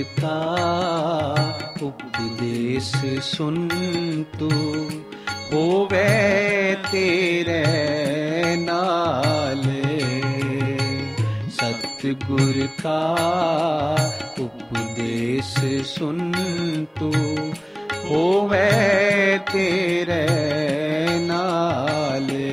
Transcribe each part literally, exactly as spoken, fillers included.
का उपदेश सुन तू, होवे तेरे नाले। सतगुर का उपदेश सुन तू, होवे तेरे नाले।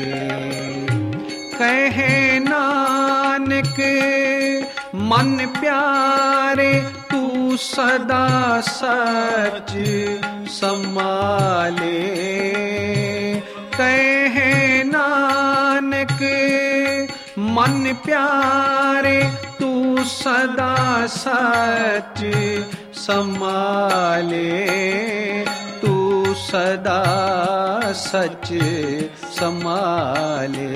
कहे नानक मन प्यारे, तू सदा सच संभाले। कहे नानक मन प्यारे, तू सदा सच संभाले। तू सदा सच संभाले।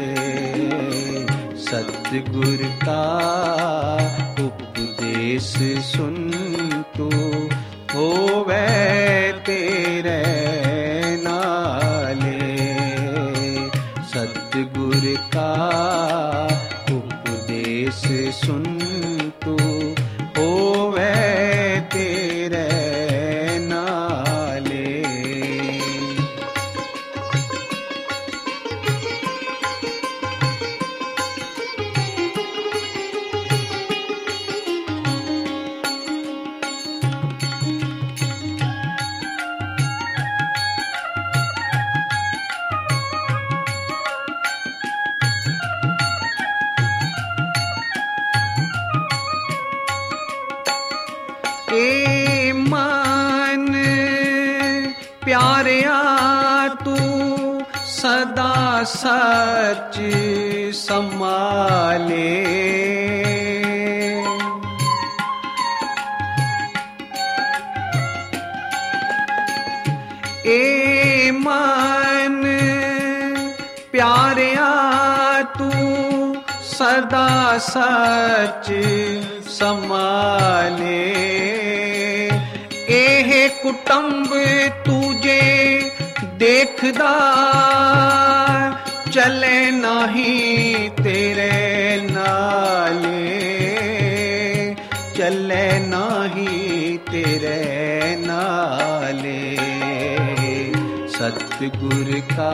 सतगुर का उपदेश सुन तू, होवे तेरे नाले। सतगुर का उपदेश सुन तू, होवे तेरे नाले। ए मन प्यारिया, तू सदा सच संभाले। ए मन प्यारिया, तू सदा सच संभाले। एह कुटुंब तुझे देखदा, चले नहीं तेरे नाले। चले नहीं तेरे नाले। सतगुर का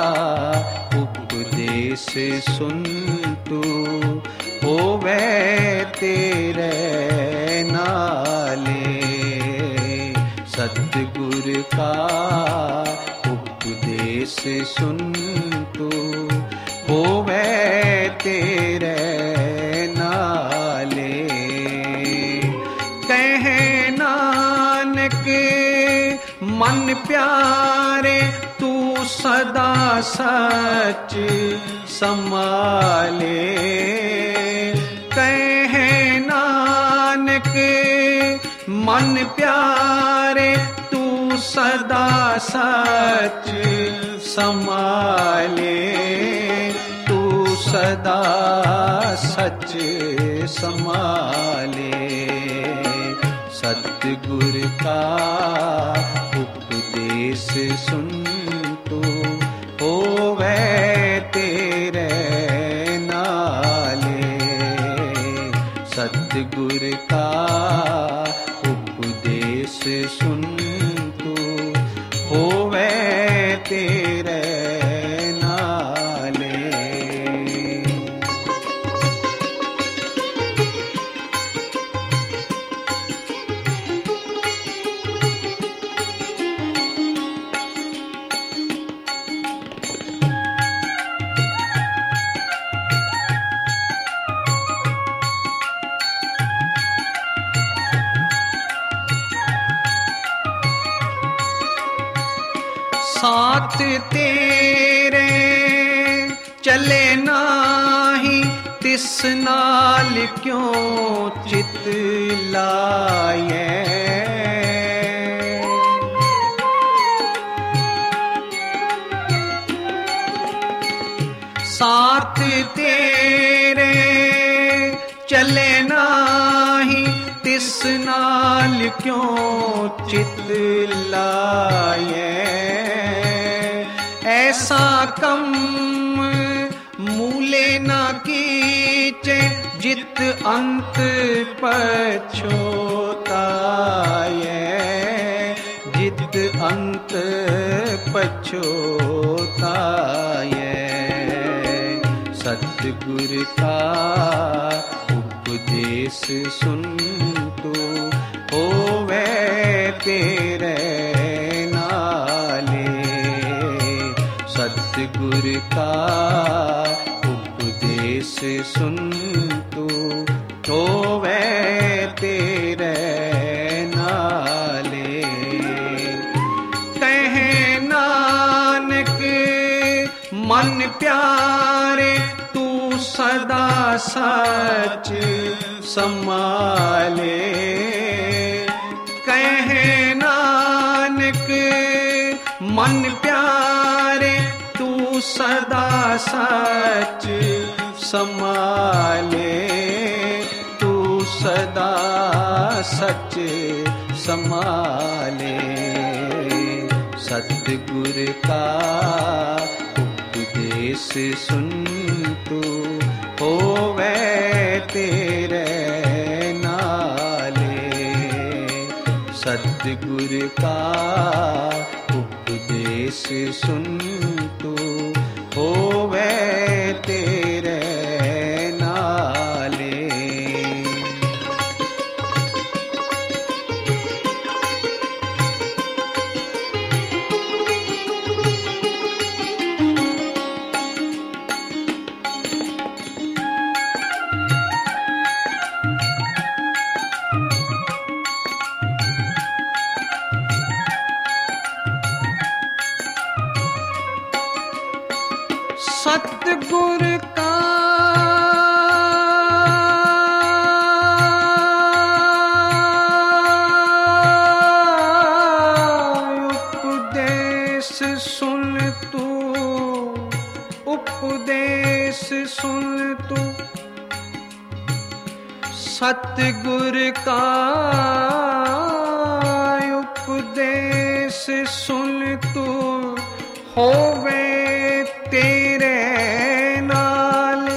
उपदेश सुन तू, होवे तेरे नाले। सतगुर का उपदेश सुन तू, होवे तेरे नाले। कहे नानक मन प्यारे, तू सदा सच संभाले। कहे नानक मन प्यारे, तू सदा सच संभाले। तू सदा सच संभाले। सतगुर का उपदेश सुन तू, होवे तेरे नाले। सतगुर का उपदेश सुन तू, होवे तेरे नाले। साथ तेरे चले नाही, तिस नाल क्यों चित लाए। साथ तेरे चले नाही, तिस नाल क्यों चित लाए। ऐसा कम मूले ना कीचे, जित अंत पछोताये, जित अंत पछोताये। सतगुर का उपदेश सुन तू होवे तेरे नाले। सतगुर का उपदेश सुन तू होवे तेरे नाले। कहे नानक मन प्यारे तू सदा सच संभाले। कहे नानक मन प्यारे तू सदा सच संभाले। तू सदा सच संभाले। सतगुर का उपदेश सुन तू होवे तेरे नाले। सतगुर का उपदेश सुन तू होवे तेरे नाले। सतगुर का उपदेश सुन तू, उपदेश सुन तू। सतगुर का उपदेश सुन तू होवे तेरे नाले।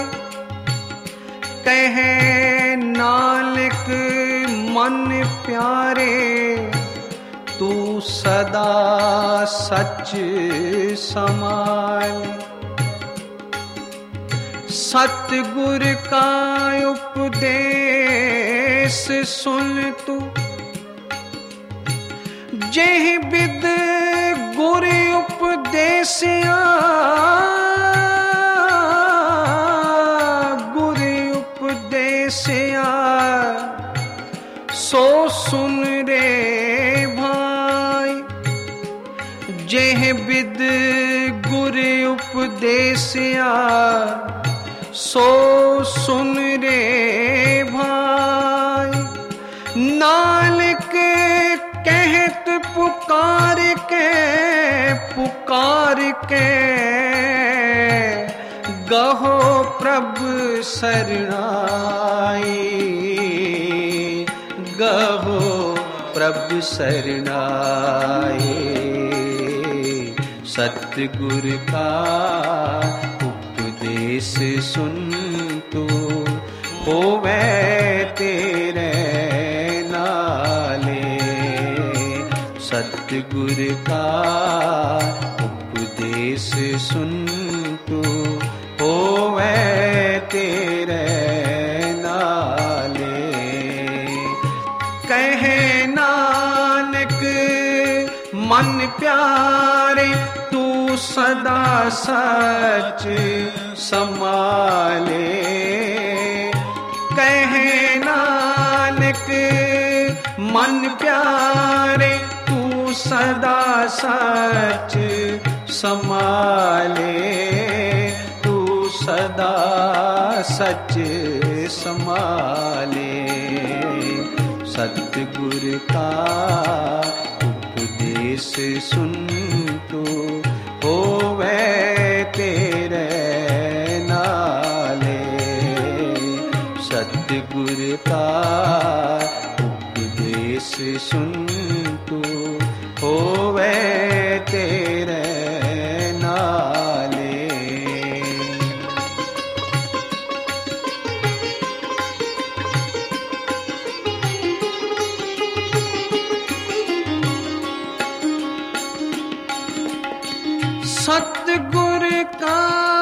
कहे नानक मन प्यारे तू सदा सच संभाल। सतगुर का उपदेश सुन तू जेह बिद गुर उपदेसिया। गुर उपदेसिया सो सुन रे भाई। जेह बिद गुर उपदेसिया सो सुन रे भाई। नानक कहत पुकार के, पुकार के गहो प्रभु शरणाई। गहो प्रभु शरणाई। सतगुर का उपदेश सुन तू होवे तेरे नाले। सतगुर का उपदेश सुन तू होवे तेरे नाले। कहे नानक मन प्यारे तू सदा सच संभाले। कहे नानक मन प्यारे तू सदा सच संभाले। तू सदा सच संभाले। सतगुर का उपदेश सुन तू होवे तेरे नाले। सतगुर का उपदेश सुन तू होवे तेरे नाले। सतगुर का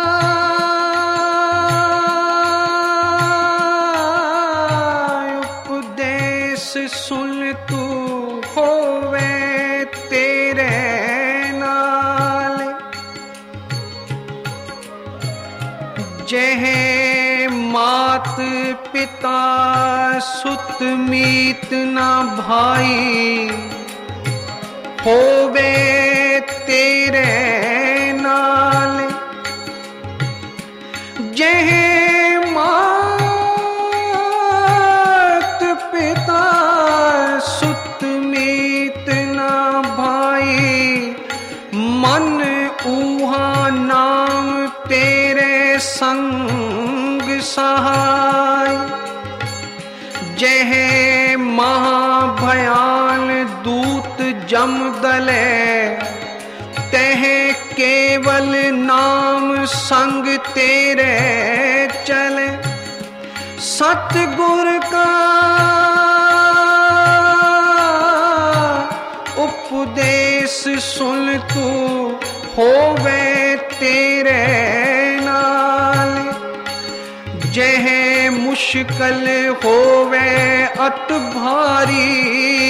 उपदेश सुन तू होवे तेरे नाल। जह मात पिता सुत मीत ना भाई होवे तेरे नाल। जह मात पिता सुत मीत ना भाई मन ऊहा नाम तेरे संग सहाय। जह महाभयान दूत जमदले तह केवल नाम संग तेरे चले। सतगुर का उपदेश सुन तू होवे तेरे नाल। जह मुश्किल होवे अत भारी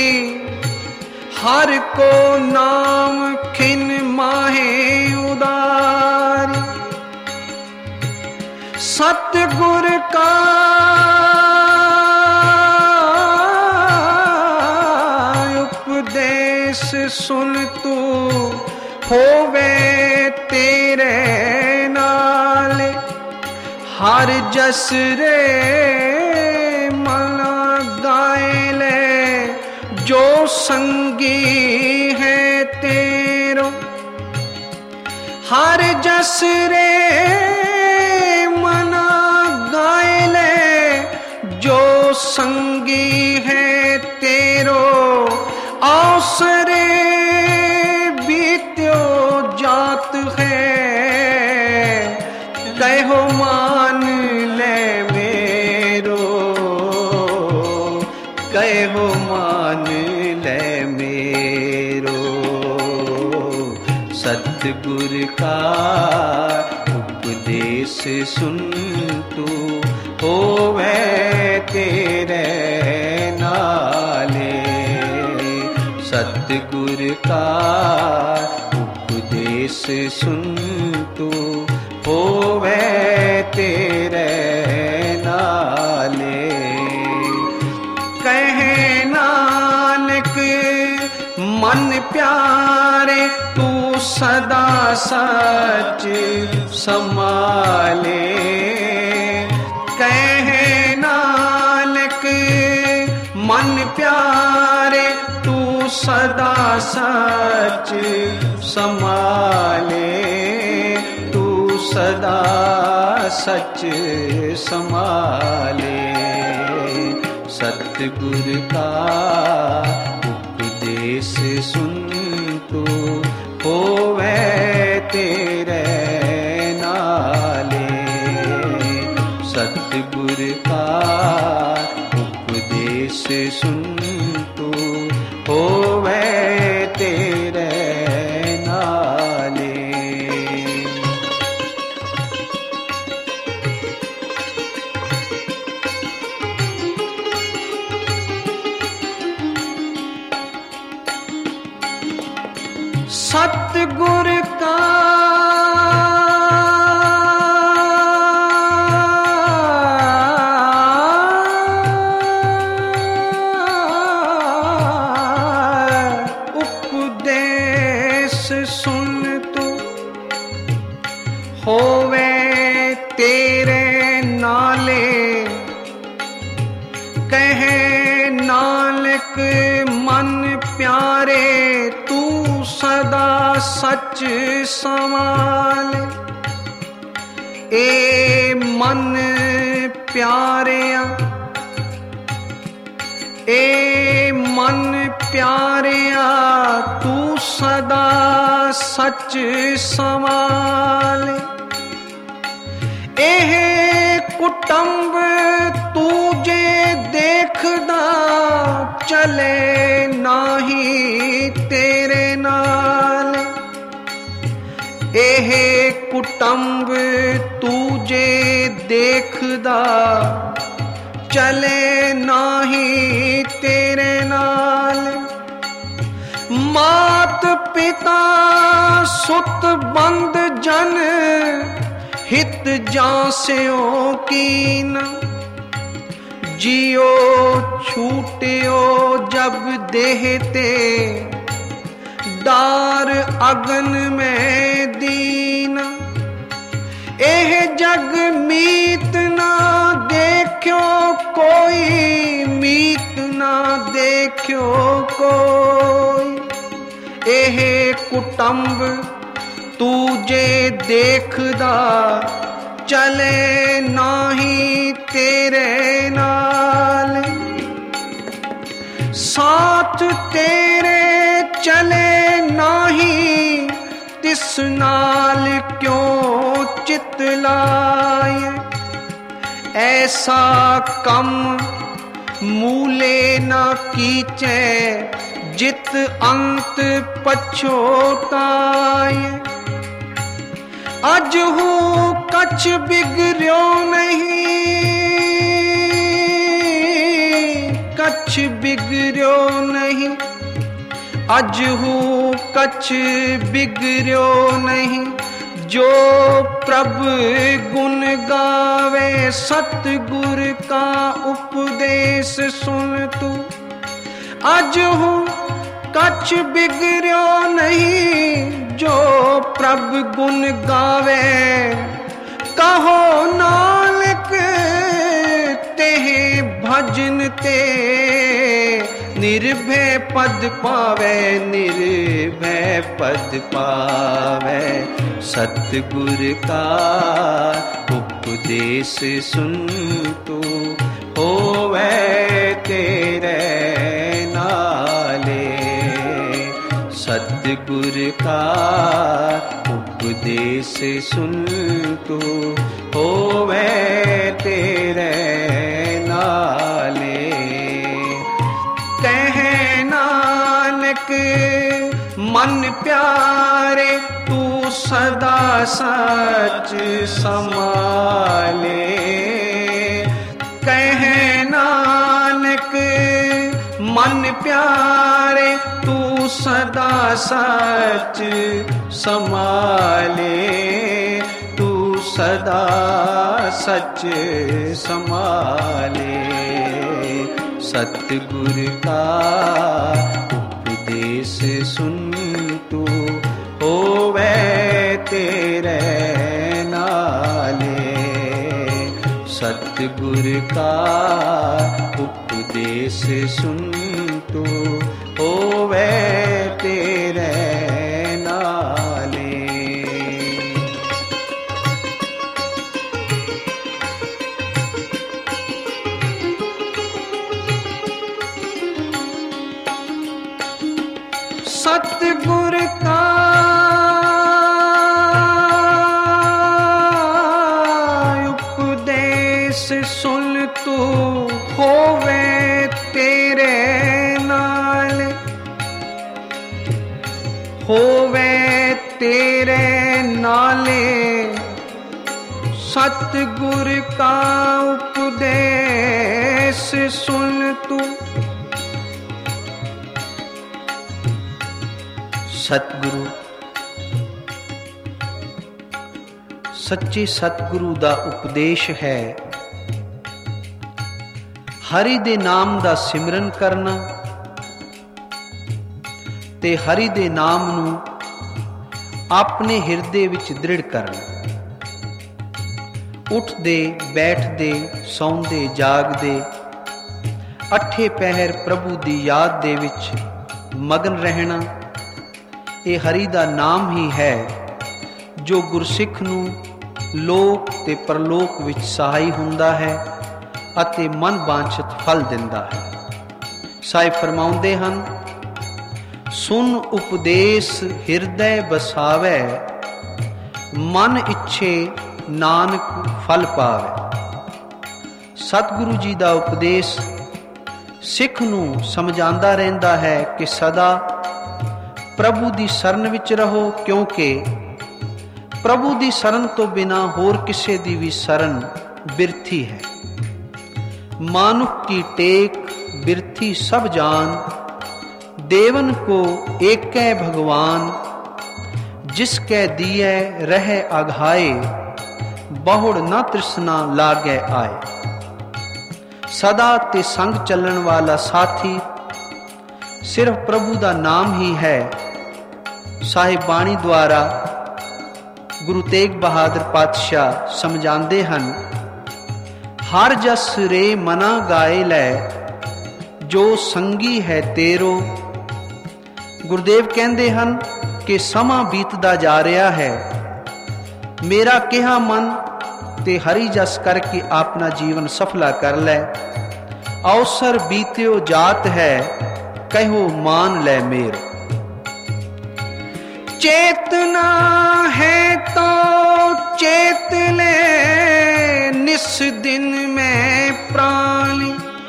हर को नाम खिन माहे उदारी। सतगुर का उपदेश सुन तू होवे तेरे नाल। हर जस रे मना गाए ले जो संगी है तेरो। हर जस रे मना गाए ले जो संगी है तेरो। अवसरे बीत्यो जात है कहो मान ले मेरो। कहो मान ले मेरो। सतगुर का उपदेश सुन तू होवे तेरे नाले। सतगुर का उपदेश सुन तू होवे तेरे नाले। कहे नानक मन प्यारे तू सदा सच संभाले। कहे नानक मन प्यारे तू सदा सच संभाले। तू सदा सच संभाले। सतगुर का उपदेश सुन तू होवे तेरे नाले। सतगुर का उपदेश सुन तू होवे तेरे नाले। सतगुर का उपदेश सुन तू होवे तेरे नाले। कहे नानक मन प्यारे तू सदा सच संभाल। ए मन प्यारिया ए मन प्यारिया तू सदा सच संभाल। एह कुटुंब तू जे देखदा चले नाही तेरे नाल। एह कुटुंब तूजे देखदा चले नाही तेरे नाल। मात पिता सुत बंद जन हित जांस्यो कीन। जियो छूटियो जब देहते डार अगन में दीन। एह जग मीत ना देखियो कोई, मीत ना देखियो कोई। एह कुटुंब तूजे देखदा चले नाही तेरे नाल। साथ तेरे चले नाही तिस नाल क्यों चित लाए। ऐसा कम मूले न कीचे जित अंत पछोताए। अज हूँ कछ बिगड़ो नहीं, कछ बिगड़ो नहीं। अज हूँ कछ बिगड़ो नहीं। जो प्रभु गुण गावे सतगुर का उपदेश सुन तू। अज हूँ कछ बिगड़ो नहीं। जो प्रभु गुण गावे कहो नानक तेह भजन ते। निर्भय पद पावे, निर्भय पद पावे। सतगुर का उपदेश सुन तू होवे तेरे नाले। सतगुर का उपदेश सुन तू होवे तेरे नाले। कह नानक मन प्यारे तू सदा सच संभाले। कह नानक मन प्यारे तू सदा सच संभाले। तू सदा सच संभाले। सतगुर का उपदेश सुन तू होवे तेरे नाले। सतगुर का उपदेश सुन तू होवे तेरे नाले। सतगुर का उपदेश सुन तू होवे तेरे नाल। होवे तेरे नाले। सतगुर का उपदेश सुन तू। सतगुरु सच्चे सतगुरु दा उपदेश है हरि दे नाम दा सिमरन करना ते हरि दे नाम नू अपने हिरदे विच दृढ़ करना। उठदे बैठदे सौंदे जागदे अठे पहर प्रभु दी याद दे विच मगन रहना। ये हरि दा नाम ही है जो गुरसिख नू लोक ते परलोक विच सहाई हुंदा है अते मन बांछित फल दिंदा है। साहिब फरमाउंदे हन, सुन उपदेश हिरदय बसावे, मन इच्छे नानक फल पावे। सतगुरु जी दा उपदेश सिख नू समझांदा रहिंदा है कि सदा प्रभु दी शरण विच रहो, क्योंकि प्रभु दी शरण तो बिना होर किसे दी भी शरण बिरथी है। मानुख की टेक बिरथी सब जान, देवन को एकै भगवान। जिसकै दिए रहे अघाए, बहुड़ न तृष्णा लागे आए। सदा ते संग चलन वाला साथी सिर्फ प्रभु दा नाम ही है। साहिब बाणी द्वारा गुरु तेग बहादुर पातशाह समझाते हैं, हर जस रे मना गाए लै, जो संगी है तेरो। गुरुदेव कहते हैं कि समा बीतदा जा रहा है, मेरा कहा मन ते हरी जस करके अपना जीवन सफला कर ले। अवसर बीत्यो जात है, कहो मान ले मेर। चेतना है तो चेत ले, निस दिन में प्राणी।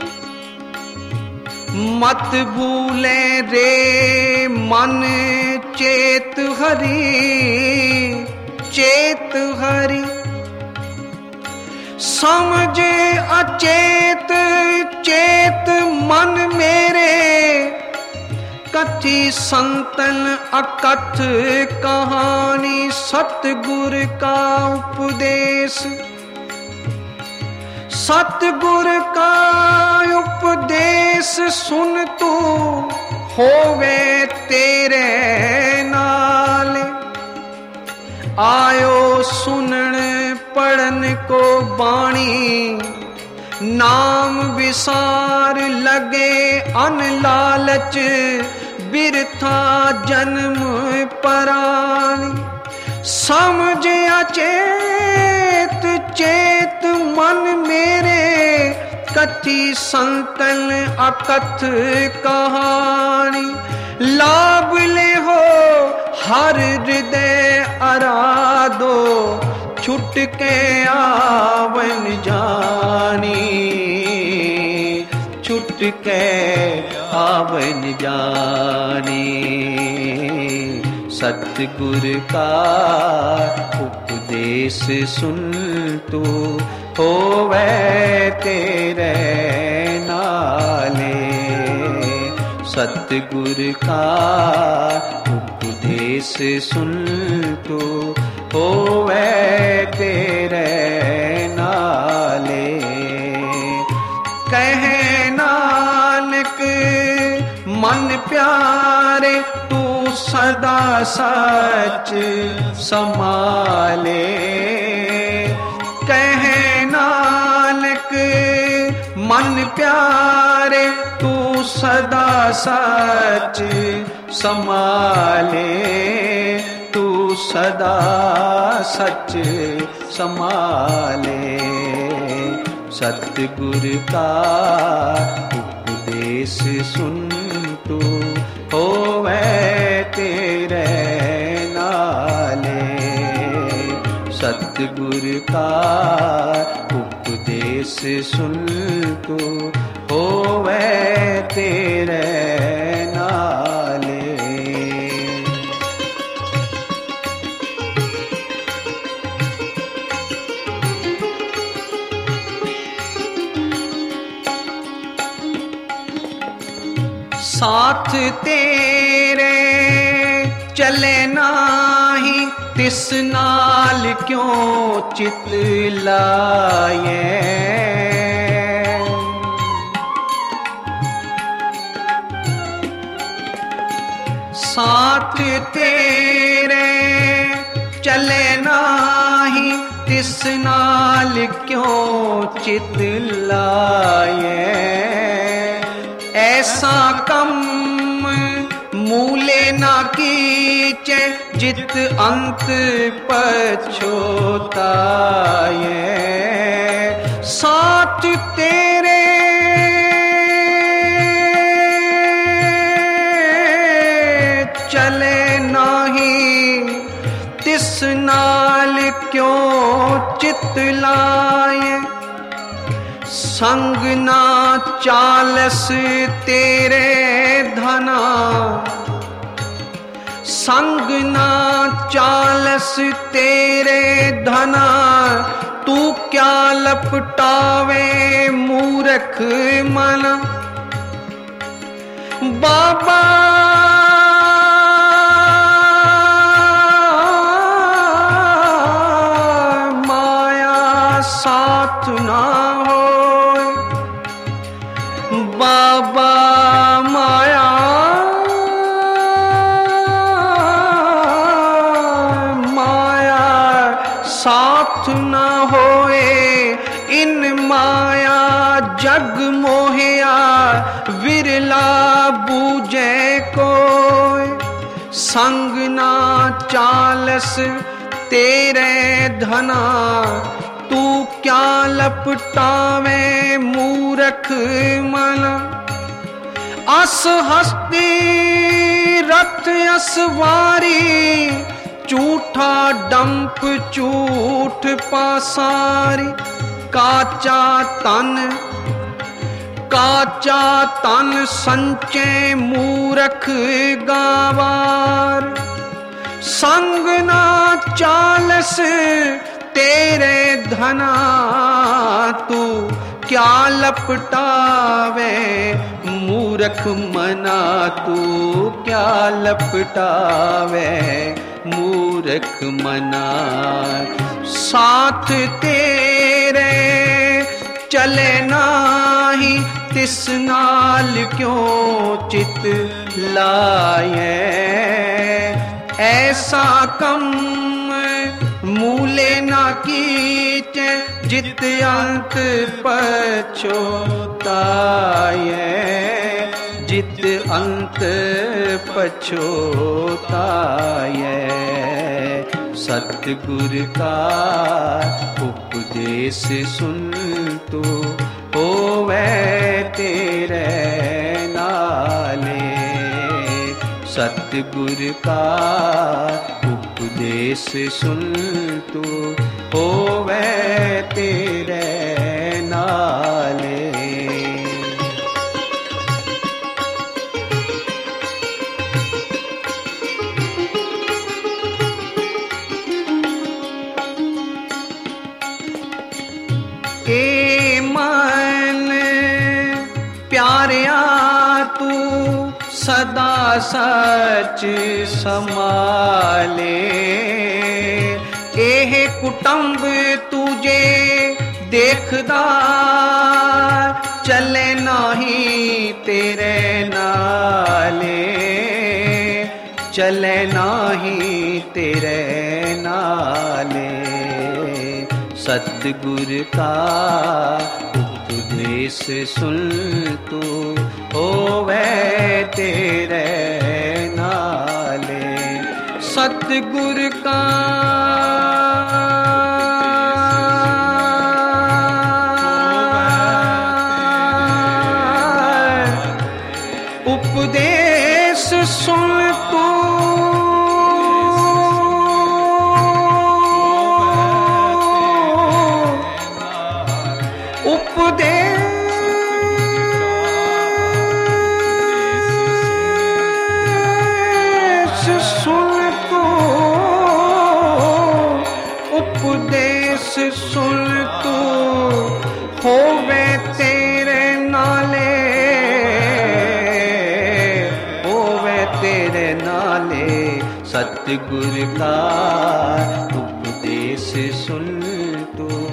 मत भूले रे मन चेत हरि, चेत हरि। समझे अचेत चेत मन मेरे, कथी संतन अकथ कहानी। सतगुर का उपदेश, सतगुर का उपदेश सुन तू, होवे तेरे नाल। आयो सुनन पढ़न को बाणी, नाम विसार लगे अन लालच। बिरथा जन्म परानी, समझ अचेत चेत मन मेरे। कथी संतन अकथ कहानी, लाभ ले हो हर हृदय आराधो। छुट के आवन जानी, छुट के आवन जानी। सतगुर का उपदेश सुन तू, होवे तेरे नाले। सतगुर का उपदेश सुन तू, होवे तेरे नाले। कहे नानक मन प्यारे, तू सदा सच संभाले। कहे नानक मन प्यारे, तू सदा सच संभाले। तू सदा सच संभाले। सतगुर का उपदेश सुन तू, होवे तेरे नाले। सतगुर का उपदेश सुन तू, होवे तेरे नाले। साथ तेरे चले नाही, तिस नाल क्यों चित लाए। साथ तेरे चले नाही, तिस नाल क्यों चित लाए। ऐसा कम मूले ना कीचे, जित अंत पछोताए। साथ तेरे चले नाही, तिस नाल क्यों चित लाए। संग ना चालस तेरे धना, संग ना चालस तेरे धना, तू क्या लपटावे मूरख मना। बाबा माया साथ ना हो, बाबा माया माया साथ ना होए, इन माया जग मोहिया विरला बूझे कोय। संग ना चालस तेरे धना, तू क्या लपटावे मूरख मना। अस हस्ती रथ असवारी, झूठा डंप झूठ पासारी। काचा तन काचा तन संचे मूरख गावार। संग ना चालस तेरे धना, तू क्या लपटावे मूरख मना। तू क्या लपटावे मूरख मना। साथ तेरे चले नाही, तिस नाल क्यों चित लाए। ऐसा कम मूले ना कीचे, जित अंत पछोताए। जित अंत पछोताए। सतगुर का उपदेश सुन तू, होवे तेरे नाले। सतगुर का उपदेश सुन तू, होवे तेरे नाले। ए मन प्यारिया तू सदा सच समाले। एह कुटुंब तुझे देखदा, चले नाही तेरे नाले। चले नाही तेरे नाले। सतगुर का उपदेश सुन तू, होवे तेरे नाले। सतगुर का उपदेश सुन तू, उपदेश सुन तू, होवे तेरे नाले। होवे तेरे नाले। सतगुर का उपदेश सुन तू।